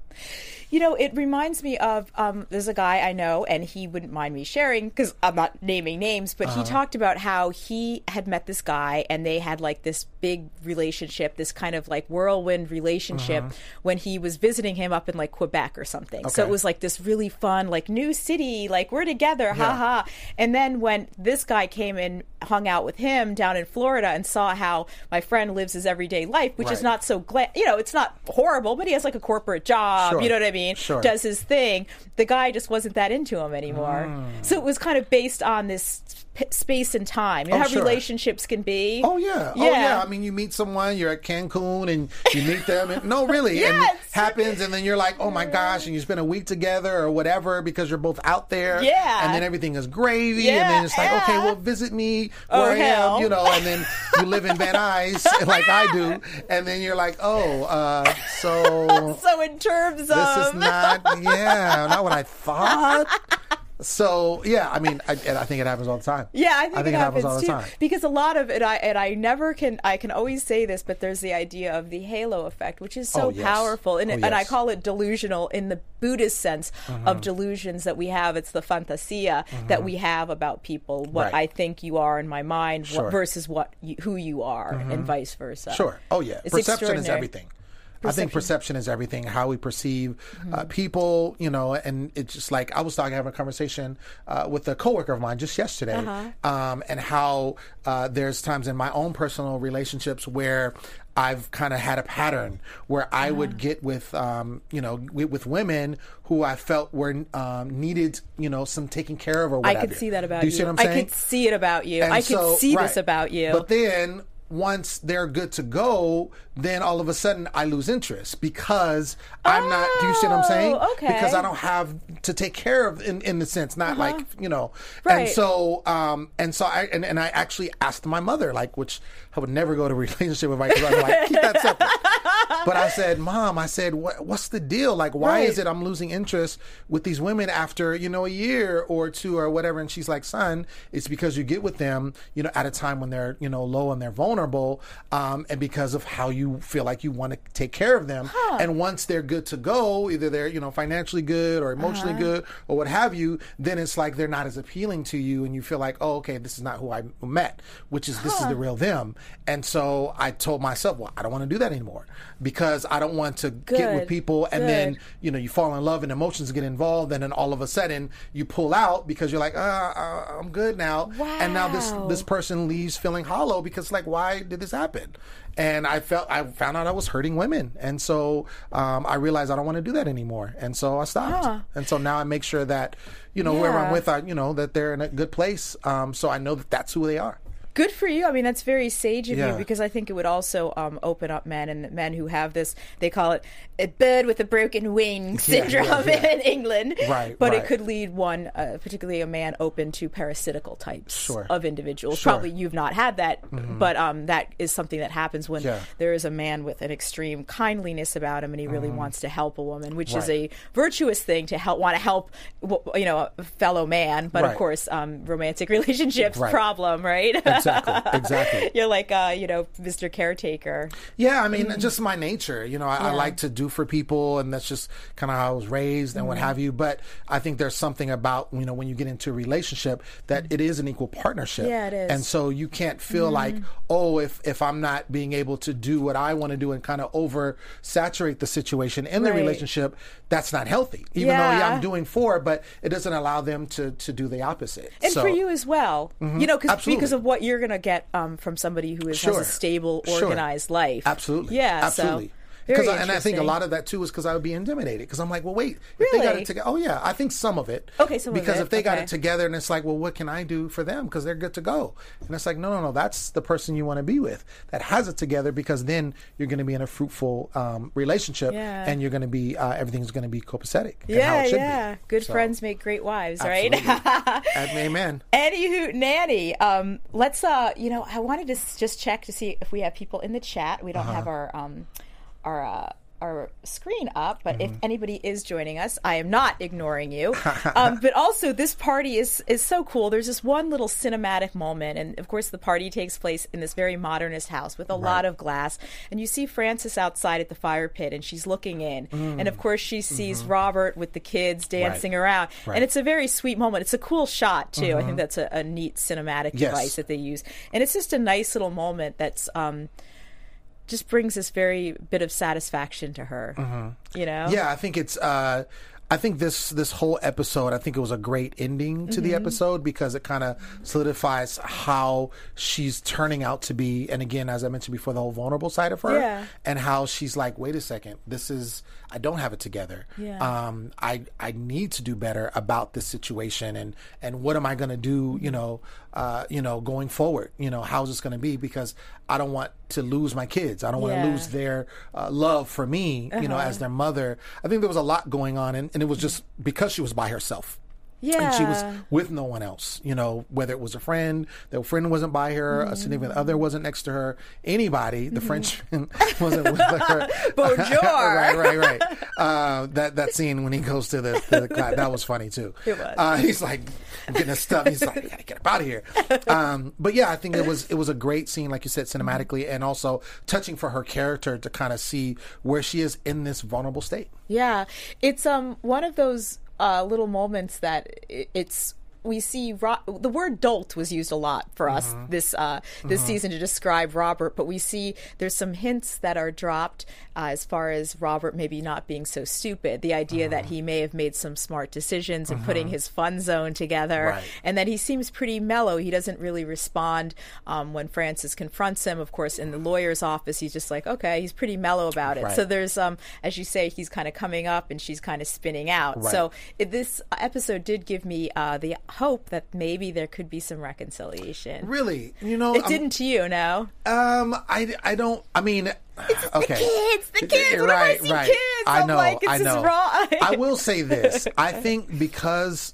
You know, it reminds me of um, there's a guy I know, and he wouldn't mind me sharing because I'm not naming names, but Uh-huh. he talked about how he had met this guy and they had like this big relationship, this kind of like whirlwind relationship when he was visiting him up in like Quebec or something. So Uh-huh. Okay. it was like this really fun, like new city, like we're together, ha Yeah. ha. And then when this guy came and hung out with him down in Florida and saw how my friend lives his everyday life, which is Right. not so gla- you know, it's not horrible, but he has like a corporate job, Sure. you know what I mean? mean, Sure. does his thing. The guy just wasn't that into him anymore. Mm. So it was kind of based on this p- space and time. You know Oh, how sure. relationships can be? Oh yeah. Yeah. Oh yeah. I mean, you meet someone, you're at Cancun, and you meet them, and no, really, and Yes. it happens, and then you're like, oh my gosh, and you spend a week together or whatever because you're both out there, Yeah. and then everything is gravy, Yeah, and then it's like, yeah. okay, well, visit me Oh, where I hell. am, you know, and then you live in Van Nuys like I do, and then you're like, oh, uh, so So in terms of this is not, yeah, not what I thought. So yeah, I mean, I, and I think it happens all the time. Yeah, I think, I think it, it happens happens, all the too. time. Because a lot of it, I and I never can, I can always say this, but there's the idea of the halo effect, which is so Oh, yes. powerful, and, Oh, and I yes. call it delusional in the Buddhist sense Mm-hmm. of delusions that we have. It's the fantasia that we have about people, what Right. I think you are in my mind Sure. what, versus what you, who you are, and vice versa. Sure. Oh yeah. It's Perception is extraordinary. everything. I think perception is everything. How we perceive uh, people, you know, and it's just like I was talking, having a conversation uh, with a coworker of mine just yesterday, um, and how uh, there's times in my own personal relationships where I've kind of had a pattern where I would get with, um, you know, with, with women who I felt were um, needed, you know, some taking care of or what I have could you. see that about Do you. you. See what I'm I saying? could see it about you. And I could so- see right. this about you. But then once they're good to go, then all of a sudden I lose interest because I'm not. Do you see what I'm saying? Oh, okay. Because I don't have to take care of, in in the sense, not like you know. Right. And so, um, and so I and, and I actually asked my mother, like, which I would never go to a relationship with my because I'm like, keep that separate. But I said, Mom, I said, what, what's the deal? Like, why Right. is it I'm losing interest with these women after, you know, a year or two or whatever? And she's like, son, it's because you get with them, you know, at a time when they're, you know, low and they're vulnerable, um, and because of how you feel like you want to take care of them. Huh. And once they're good to go, either they're, you know, financially good or emotionally Uh-huh. good or what have you, then it's like they're not as appealing to you and you feel like, oh, okay, this is not who I met, which is, this is the real them. And so I told myself, well, I don't want to do that anymore because I don't want to get with Good. people and then, Good. you know, you fall in love and emotions get involved and then all of a sudden you pull out because you're like, uh, uh I'm good now. And now this, Wow. this person leaves feeling hollow because like, why did this happen? And I felt, I found out I was hurting women. And so um, I realized I don't want to do that anymore. And so I stopped. Huh. And so now I make sure that, you know, whoever I'm Yeah. with, I, you know, that they're in a good place. Um, so I know that that's who they are. Good for you. I mean, that's very sage of Yeah. you because I think it would also um, open up men and men who have this, they call it a bird with a broken wing syndrome yeah, yeah. in England. Right, But right. it could lead one, uh, particularly a man, open to parasitical types Sure. of individuals. Sure. Probably you've not had that, but um, that is something that happens when Yeah. there is a man with an extreme kindliness about him and he really wants to help a woman, which is Right. a virtuous thing to help, want to help, w- you know, a fellow man. But of Right. course, um, romantic relationships Right. problem, right? Exactly. Exactly. You're like, uh, you know, Mister Caretaker. Yeah, I mean, just my nature. You know, I, I Mm-hmm. Yeah. like to do for people, and that's just kind of how I was raised and what Mm-hmm. have you. But I think there's something about, you know, when you get into a relationship that it is an equal partnership. Yeah, it is. And so you can't feel Mm-hmm. like, oh, if, if I'm not being able to do what I want to do and kind of oversaturate the situation in the Right. relationship, that's not healthy. Even though, yeah, Yeah. I'm doing for, but it doesn't allow them to, to do the opposite. And So- for you as well, you know, cause, Absolutely. because of what you're going to get um, from somebody who is, has Sure. a stable, Sure. organized life. Absolutely. Yeah. Absolutely. So, very Because I- and I think a interesting. lot of that too is because I would be intimidated because I'm like, well, wait, if they got Really? it together. Oh yeah, I think some of it. Okay, some of because it, if they got okay. it together and it's like, well, what can I do for them because they're good to go? And it's like, no, no, no, that's the person you want to be with that has it together because then you're going to be in a fruitful um, relationship Yeah. and you're going to be uh, everything's going to be copacetic. and how Yeah, it should yeah. Be. Good So, friends make great wives, right? absolutely. Amen. Anywho, Nanny, um, let's, uh, you know, I wanted to s- just check to see if we have people in the chat. We don't Uh-huh. have our, um, our, uh, our screen up, but Mm-hmm. if anybody is joining us, I am not ignoring you. um, but also, this party is is so cool. There's this one little cinematic moment, and of course, the party takes place in this very modernist house with a lot of glass. And you see Frances outside at the fire pit, and she's looking in, and of course, she sees Robert with the kids dancing around, Mm-hmm. Right. and it's a very sweet moment. It's a cool shot too. I think that's a, a neat cinematic Yes. device that they use, and it's just a nice little moment that's. Um, just brings this very bit of satisfaction to her, you know? Yeah, I think it's. Uh, I think this this whole episode, I think it was a great ending to mm-hmm. the episode because it kind of solidifies how she's turning out to be. And again, as I mentioned before, the whole vulnerable side of her yeah. and how she's like, wait a second, this is, I don't have it together. Yeah. Um, I I need to do better about this situation, and and what am I going to do? You know, uh, you know, going forward. You know, how's this going to be? Because I don't want to lose my kids. I don't want to yeah. lose their uh, love for me. Uh-huh. You know, as their mother. I think there was a lot going on, and, and it was just because she was by herself. Yeah. And she was with no one else, you know, whether it was a friend, their friend wasn't by her, mm-hmm. a significant other wasn't next to her, anybody, the mm-hmm. Frenchman wasn't with her. Bonjour. right, right, right. Uh, that, that scene when he goes to the, to the class, that was funny too. It was. Uh, he's like getting his stuff. He's like, I gotta get up out of here. Um, but yeah, I think it was, it was a great scene, like you said, cinematically, and also touching for her character to kind of see where she is in this vulnerable state. Yeah. It's, um, one of those, Uh, little moments that it's we see Ro- the word dolt was used a lot for us mm-hmm. this uh, this mm-hmm. season to describe Robert, but we see there's some hints that are dropped uh, as far as Robert maybe not being so stupid. The idea mm-hmm. that he may have made some smart decisions and mm-hmm. putting his fun zone together, right. and that he seems pretty mellow. He doesn't really respond um, when Francis confronts him. Of course, in the lawyer's office, he's just like, okay, he's pretty mellow about it. Right. So there's, um, as you say, he's kind of coming up and she's kind of spinning out. Right. So it, this episode did give me uh, the hope that maybe there could be some reconciliation. Really? You know, it I'm, didn't to you, no? Um, I, I don't, I mean, it's okay. the kids, the kids, right, I see right. kids, I I'm know, like, it's I know. just wrong. I will say this. I think because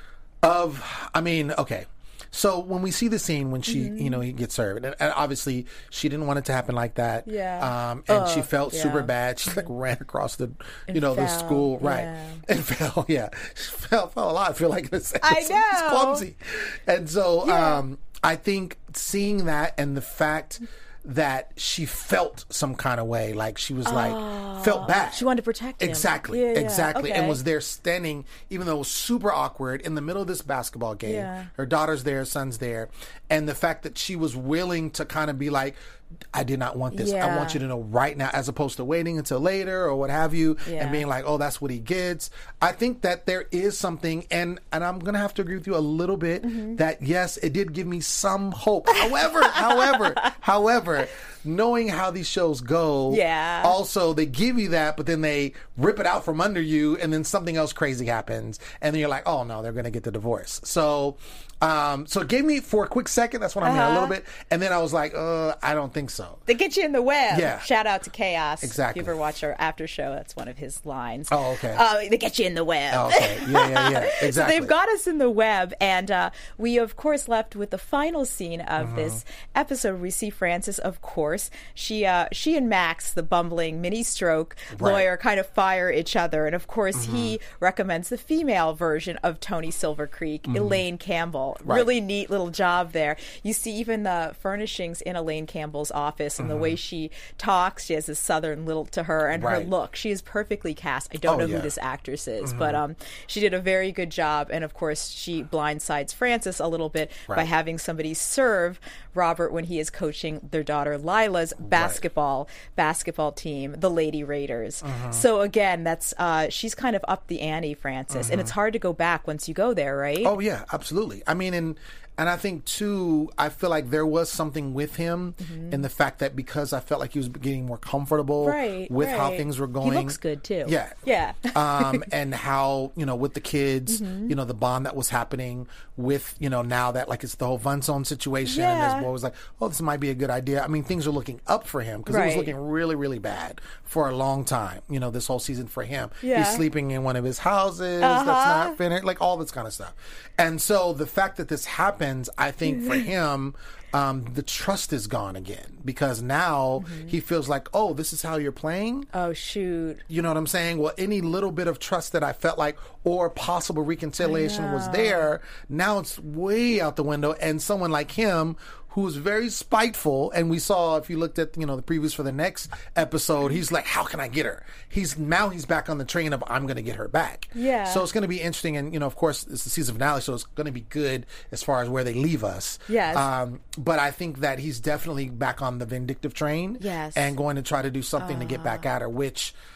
of, I mean, okay. So when we see the scene when she, mm-hmm. you know, he gets served, and, and obviously she didn't want it to happen like that. Yeah. Um, and oh, she felt yeah. super bad. She like ran across the, you and know, fell. the school, right? Yeah. And fell. Yeah, she fell, fell a lot. I feel like it's, I it's, know. it's clumsy. And so yeah. um, I think seeing that and the fact that she felt some kind of way, like she was like oh, felt bad. She wanted to protect him. Exactly, yeah, yeah. exactly, okay. and was there standing, even though it was super awkward, in the middle of this basketball game. Yeah. Her daughter's there, son's there, and the fact that she was willing to kind of be like, I did not want this. Yeah. I want you to know right now, as opposed to waiting until later or what have you, yeah. and being like, oh, that's what he gets. I think that there is something, and and I'm gonna have to agree with you a little bit mm-hmm. that yes, it did give me some hope. However, however, however, knowing how these shows go, yeah. also they give you that, but then they rip it out from under you, and then something else crazy happens, and then you're like, oh no, they're gonna get the divorce. So. Um, so it gave me, for a quick second, that's what I mean, uh-huh. a little bit. And then I was like, uh, I don't think so. They get you in the web. Yeah. Shout out to Chaos. Exactly. If you ever watch our after show, that's one of his lines. Oh, okay. Uh, they get you in the web. Oh, okay. Yeah, yeah, yeah. Exactly. So they've got us in the web. And uh, we, of course, left with the final scene of mm-hmm. this episode. We see Frances, of course. She uh, she and Max, the bumbling mini-stroke right. lawyer, kind of fire each other. And, of course, mm-hmm. he recommends the female version of Tony Silver Creek, mm-hmm. Elaine Campbell. Right. Really neat little job there. You see even the furnishings in Elaine Campbell's office and mm-hmm. the way she talks. She has a southern little to her, and right. her look. She is perfectly cast. I don't oh, know yeah. who this actress is, mm-hmm. but um, she did a very good job. And of course, she blindsides Frances a little bit right. by having somebody serve Robert when he is coaching their daughter Lila's basketball right. basketball team, the Lady Raiders. Mm-hmm. So again, that's uh, she's kind of upped the ante, Frances, mm-hmm. and it's hard to go back once you go there, right? Oh yeah, absolutely. I mean, and And I think, too, I feel like there was something with him mm-hmm. in the fact that because I felt like he was getting more comfortable right, with right. how things were going. He looks good, too. Yeah. Yeah. um, and how, you know, with the kids, mm-hmm. you know, the bond that was happening with, you know, now that, like, it's the whole Fun Zone situation. Yeah. And his boy was like, oh, this might be a good idea. I mean, things are looking up for him because right. it was looking really, really bad for a long time, you know, this whole season for him. Yeah. He's sleeping in one of his houses uh-huh. that's not finished, like all this kind of stuff. And so the fact that this happens, I think, for him, um, the trust is gone again because now mm-hmm. he feels like, oh, this is how you're playing. Oh, shoot. You know what I'm saying? Well, any little bit of trust that I felt like or possible reconciliation was there, now it's way out the window. And someone like him who's very spiteful, and we saw, if you looked at, you know, the previews for the next episode, he's like, how can I get her? He's now he's back on the train of I'm going to get her back. Yeah. So it's going to be interesting, and, you know, of course, it's the season finale, so it's going to be good as far as where they leave us. Yes. Um, but I think that he's definitely back on the vindictive train. Yes. And going to try to do something uh. to get back at her, which...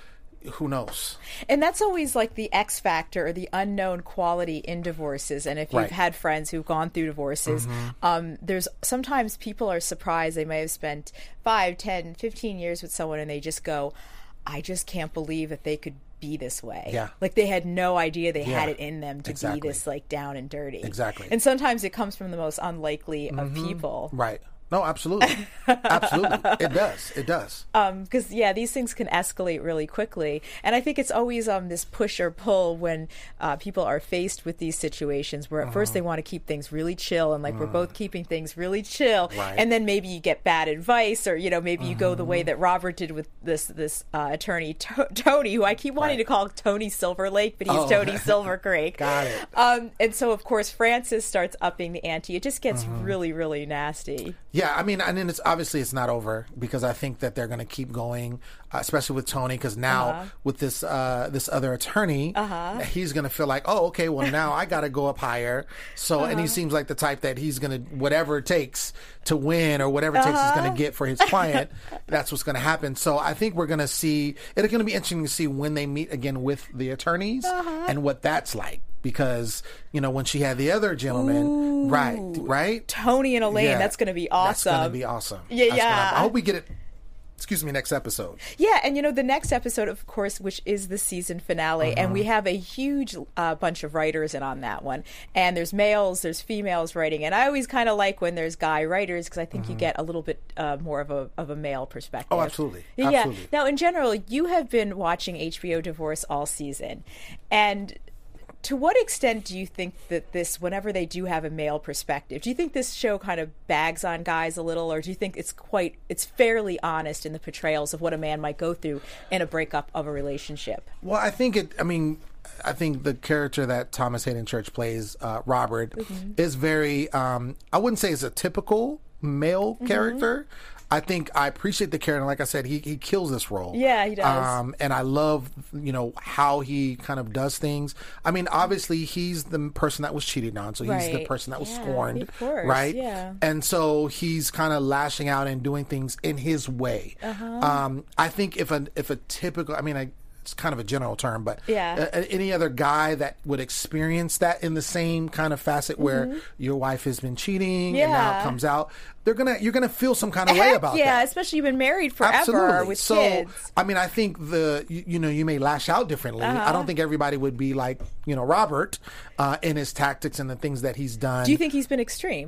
who knows? And that's always like the X factor or the unknown quality in divorces. And if you've Right. had friends who've gone through divorces, Mm-hmm. um, there's sometimes people are surprised. They may have spent five, ten, fifteen years with someone and they just go, I just can't believe that they could be this way. Yeah. Like they had no idea they Yeah. had it in them to Exactly. be this like down and dirty. Exactly. And sometimes it comes from the most unlikely of people. Right. No, absolutely. Absolutely. It does. It does. Because yeah, these things can escalate really quickly, and I think it's always um this push or pull when uh, people are faced with these situations where at first they want to keep things really chill and like we're both keeping things really chill, Right. and then maybe you get bad advice, or you know maybe you go the way that Robert did with this this uh, attorney to- Tony, who I keep wanting Right. to call Tony Silverlake, but he's Oh. Tony Silver Creek. Got it. Um, and so of course Francis starts upping the ante. It just gets really really nasty. Yeah, I mean, and then it's obviously it's not over because I think that they're going to keep going, uh, especially with Tony, because now Uh-huh. with this uh, this other attorney, uh-huh. he's going to feel like, oh, okay, well now I got to go up higher. So, Uh-huh. and he seems like the type that he's going to whatever it takes to win or whatever it takes he's going to get for his client. That's what's going to happen. So I think we're going to see. It's going to be interesting to see when they meet again with the attorneys and what that's like. Because, you know, when she had the other gentleman, Ooh. right, right? Tony and Elaine, Yeah, that's going to be awesome. That's going to be awesome. Yeah, That's gonna yeah. happen. I hope we get it. Excuse me, next episode. Yeah, and you know, the next episode, of course, which is the season finale, Uh-huh. and we have a huge uh, bunch of writers in on that one. And there's males, there's females writing, and I always kind of like when there's guy writers because I think you get a little bit uh, more of a of a male perspective. Mm-hmm. Oh, absolutely. Yeah. Absolutely. Now, in general, you have been watching H B O Divorce all season, and to what extent do you think that this, whenever they do have a male perspective, do you think this show kind of bags on guys a little, or do you think it's quite, it's fairly honest in the portrayals of what a man might go through in a breakup of a relationship? Well, I think it, I mean, I think the character that Thomas Hayden Church plays, uh, Robert, Mm-hmm. is very, um, I wouldn't say it's a typical male Mm-hmm. character. I think I appreciate the character. Like I said, he, he kills this role. Yeah, he does. Um, and I love, you know, how he kind of does things. I mean, obviously, he's the person that was cheated on. So he's the Right. person that was Yeah, scorned. of course, right? yeah. And so he's kind of lashing out and doing things in his way. Uh-huh. Um, I think if a, if a typical, I mean, I, it's kind of a general term, but Yeah. uh, any other guy that would experience that in the same kind of facet where your wife has been cheating and now Mm-hmm. Yeah. it comes out, they're gonna you're gonna feel some kind of way Heck about yeah, that. especially you've been married forever Absolutely. with so, kids. I mean, I think the you, you know you may lash out differently. Uh-huh. I don't think everybody would be like you know Robert uh, in his tactics and the things that he's done. Do you think he's been extreme?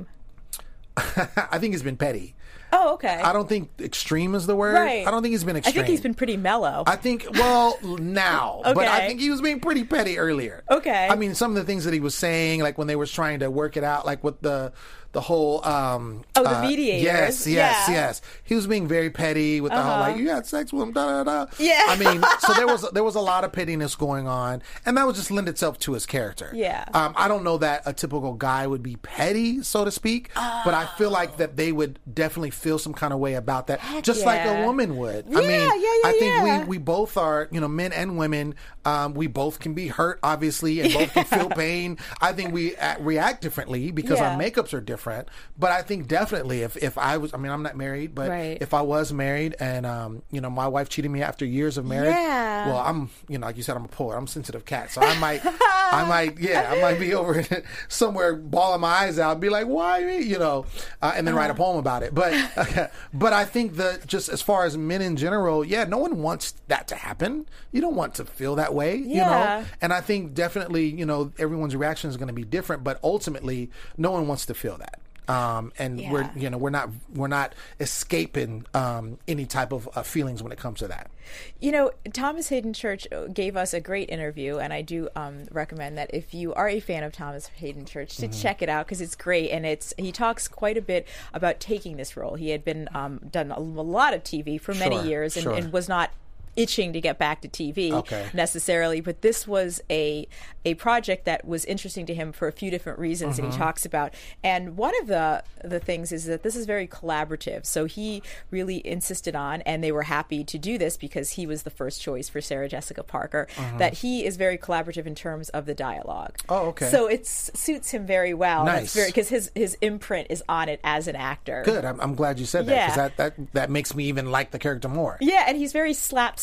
I think he's been petty. Oh, okay. I don't think extreme is the word. Right. I don't think he's been I extreme. think he's been pretty mellow. I think, well, now. But I Okay. think he was being pretty petty earlier. Okay. I mean, some of the things that he was saying, like when they were trying to work it out, like with the the whole... Um, Oh, the uh, mediators. Yes, yes, Yeah. yes. He was being very petty with the whole, like, you had sex with him, da, da, da. Yeah. I mean, so there was there was a lot of pettiness going on, and that would just lend itself to his character. Yeah. Um, I don't know that a typical guy would be petty, so to speak, but I feel like that they would definitely feel some kind of way about that, just like yeah. a woman would. Yeah, I mean, yeah, yeah, I think yeah. we, we both are, you know, men and women, um, we both can be hurt, obviously, and both can feel pain. I think we uh, react differently because Yeah. our makeups are different. But I think definitely if, if I was, I mean, I'm not married, but Right. if I was married and, um, you know, my wife cheated me after years of marriage, Yeah. well, I'm, you know, like you said, I'm a poet. I'm a sensitive cat. So I might, I might, yeah, I might be over somewhere bawling my eyes out and be like, why me? You know, uh, and then write a poem about it. But, but I think that just as far as men in general, yeah, no one wants that to happen. You don't want to feel that way, you Yeah. know? And I think definitely, you know, everyone's reaction is going to be different, but ultimately no one wants to feel that. Um, and Yeah. we're, you know, we're not, we're not escaping, um, any type of uh, feelings when it comes to that. You know, Thomas Hayden Church gave us a great interview, and I do um, recommend that if you are a fan of Thomas Hayden Church, to Mm-hmm. check it out because it's great. And it's he talks quite a bit about taking this role. He had been um, done a, a lot of T V for many Sure, years, and, sure. and was not itching to get back to T V Okay. necessarily, but this was a a project that was interesting to him for a few different reasons that he Mm-hmm. talks about. And one of the the things is that this is very collaborative. So he really insisted on, and they were happy to do this because he was the first choice for Sarah Jessica Parker, that he is very collaborative in terms of the dialogue. Mm-hmm. Oh, okay. So it suits him very well. Nice. Because his his imprint is on it as an actor. Good. I'm, I'm glad you said that Yeah. because that, that, that makes me even like the character more. Yeah, and he's very slapstick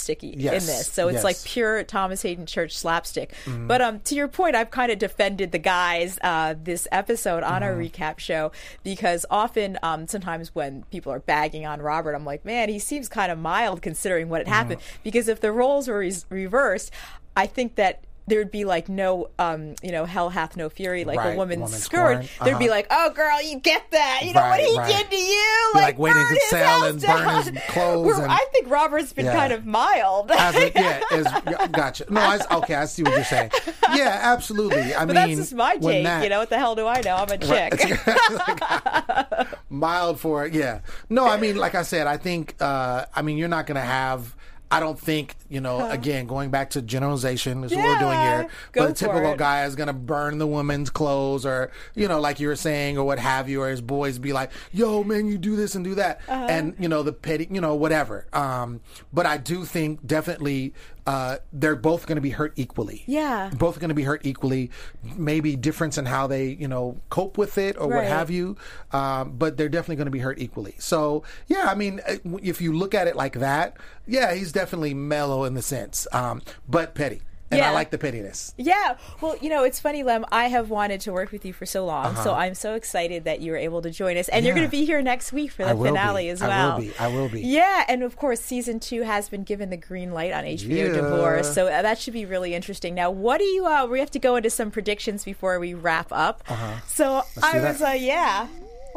slapsticky Yes. in this. So it's Yes. like pure Thomas Hayden Church slapstick. Mm-hmm. But um, to your point, I've kind of defended the guys uh, this episode on mm-hmm. our recap show because often, um, sometimes when people are bagging on Robert, I'm like, man, he seems kind of mild considering what had mm-hmm. happened. Because if the roles were re- reversed, I think that there would be like no, um, you know, hell hath no fury, like right. a woman's, woman's skirt. Uh-huh. There'd be like, oh, girl, you get that. You know right, what he right. did to you? Be Like, like waiting burn to his sell house and burn down. his clothes. Where And, I think Robert's been yeah. kind of mild. As a, yeah, is, gotcha. No, I, okay, I see what you're saying. Yeah, absolutely. I but mean, that's just my when take. that- You know, what the hell do I know? I'm a chick. Right. Mild for, yeah. No, I mean, like I said, I think, uh, I mean, you're not going to have, I don't think, you know, huh. again, going back to generalization is yeah, what we're doing here. Go but a typical it. guy is going to burn the woman's clothes or, you know, like you were saying or what have you, or his boys be like, yo, man, you do this and do that. Uh-huh. And, you know, the petty, you know, whatever. Um, but I do think definitely uh, they're both going to be hurt equally. Yeah. Both going to be hurt equally. Maybe difference in how they, you know, cope with it or right. what have you. Um, but they're definitely going to be hurt equally. So, yeah, I mean, if you look at it like that, yeah, he's definitely mellow in the sense, um, but petty. And yeah. I like the pettiness. Yeah. Well, you know, it's funny, Lem. I have wanted to work with you for so long, uh-huh. so I'm so excited that you were able to join us. And yeah. you're going to be here next week for the finale be. as well. I will be. I will be. Yeah. And of course, season two has been given the green light on H B O yeah. Divorce. So that should be really interesting. Now, what do you, uh, we have to go into some predictions before we wrap up. Uh-huh. So Let's I was, uh, yeah.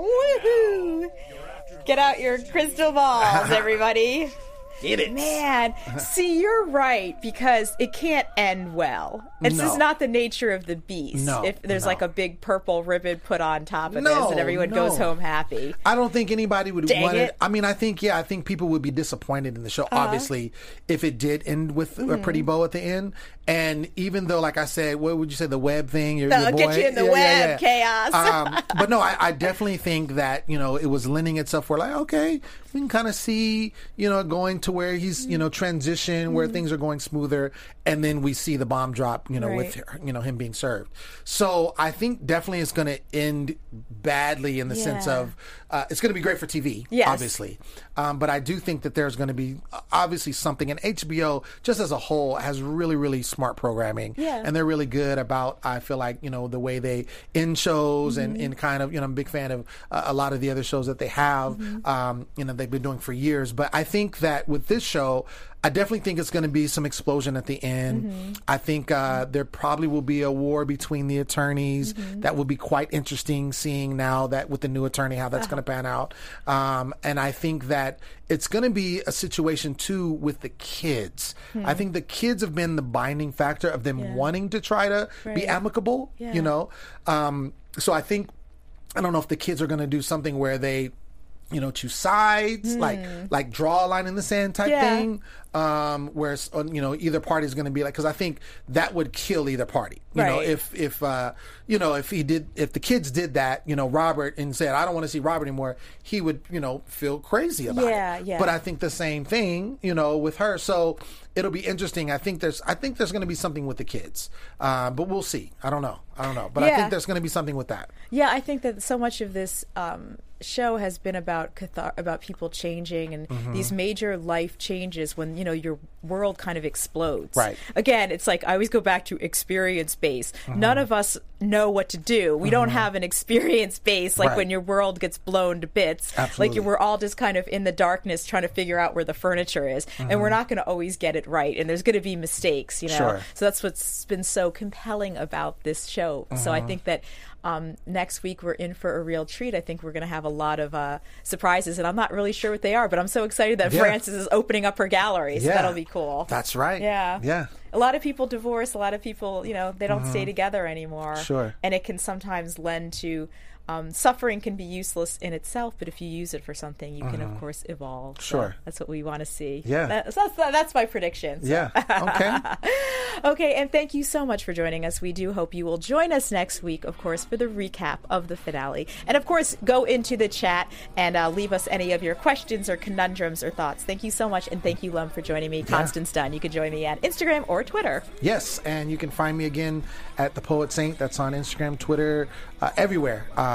Woohoo. Get out your crystal balls, everybody. Get it. Man, see, you're right, because it can't end well. It's No. just not the nature of the beast. No, if there's no. like a big purple ribbon put on top of No, this and everyone no. goes home happy. I don't think anybody would Dang want it. it. I mean, I think, yeah, I think people would be disappointed in the show, Uh-huh. obviously, if it did end with Mm-hmm. a pretty bow at the end. And even though, like I said, what would you say, the web thing? Your, They'll your get boy? you in the Yeah, yeah, web, yeah. chaos. um, but no, I, I definitely think that, you know, it was lending itself for like, okay, we can kind of see, you know, going to where he's, you know, transition, where Mm-hmm. things are going smoother. And then we see the bomb drop, you know, Right. with, you know, him being served. So I think definitely it's going to end badly in the sense Yeah. of, uh, it's going to be great for T V, Yes. obviously. Um, but I do think that there's going to be uh, obviously something, and H B O just as a whole has really, really smart programming. Yeah. And they're really good about, I feel like, you know, the way they end shows Mm-hmm. and, and kind of, you know, I'm a big fan of uh, a lot of the other shows that they have, Mm-hmm. um, you know, they've been doing for years. But I think that with this show, I definitely think it's going to be some explosion at the end. Mm-hmm. I think uh, there probably will be a war between the attorneys. Mm-hmm. That will be quite interesting seeing now that with the new attorney, how that's Uh-huh. going to pan out. Um, and I think that it's going to be a situation too with the kids. I think the kids have been the binding factor of them Hmm. Yeah. wanting to try to Right. be amicable, Yeah. you know? Um, so I think, I don't know if the kids are going to do something where they, you know, choose sides, like like draw a line in the sand type Hmm. Yeah. thing, um, where it's, uh, you know, either party is going to be like, because I think that would kill either party. You know, Right. if if uh, you know, if he did, if the kids did that, you know, Robert and said, I don't want to see Robert anymore, he would, you know, feel crazy about Yeah, it. yeah. But I think the same thing, you know, with her. So it'll be interesting. I think there's, I think there's going to be something with the kids, uh, but we'll see. I don't know. I don't know. But I Yeah. think there's going to be something with that. Yeah, I think that so much of this um, show has been about cathar- about people changing and Mm-hmm. these major life changes when, you know, your world kind of explodes. Right. Again, it's like I always go back to experience base. None of us know what to do. We don't have an experience base like Right. when your world gets blown to bits. Absolutely. Like we're all just kind of in the darkness trying to figure out where the furniture is. And we're not going to always get it right. And there's going to be mistakes, you know. Sure. So that's what's been so compelling about this show. So I think that um, next week we're in for a real treat. I think we're going to have a lot of uh, surprises, and I'm not really sure what they are, but I'm so excited that Yeah. Frances is opening up her gallery. So Yeah. that'll be cool. That's right. Yeah. Yeah. A lot of people divorce. A lot of people, you know, they don't stay together anymore. Sure. And it can sometimes lend to um, suffering can be useless in itself, but if you use it for something, you can, of course, evolve. So Sure. that's what we want to see. Yeah. That, so that's, that's my prediction. So. Yeah. Okay. Okay, and thank you so much for joining us. We do hope you will join us next week, of course, for the recap of the finale. And, of course, go into the chat and uh, leave us any of your questions or conundrums or thoughts. Thank you so much, and thank you, Lum, for joining me. Constance Dunn. You can join me at Instagram or Twitter. Yes, and you can find me again at The Poet Saint. That's on Instagram, Twitter, uh, everywhere. Uh,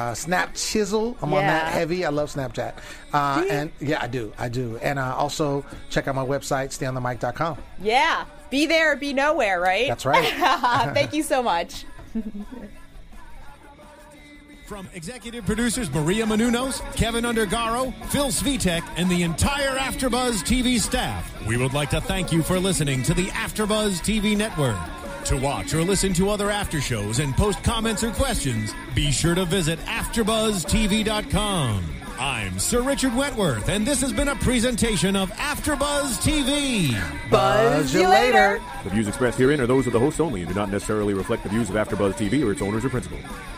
uh, Snap Chisel. I'm on Yeah. that heavy. I love Snapchat. Uh, and yeah, I do. I do. And uh, also check out my website, stay on the mic dot com. Yeah. Be there or be nowhere, right? That's right. Thank you so much. From executive producers Maria Menounos, Kevin Undergaro, Phil Svitek, and the entire AfterBuzz T V staff, we would like to thank you for listening to the AfterBuzz T V network. To watch or listen to other after shows and post comments or questions, be sure to visit after buzz T V dot com. I'm Sir Richard Wentworth, and this has been a presentation of AfterBuzz T V. Buzz you later. The views expressed herein are those of the hosts only and do not necessarily reflect the views of AfterBuzz T V or its owners or principals.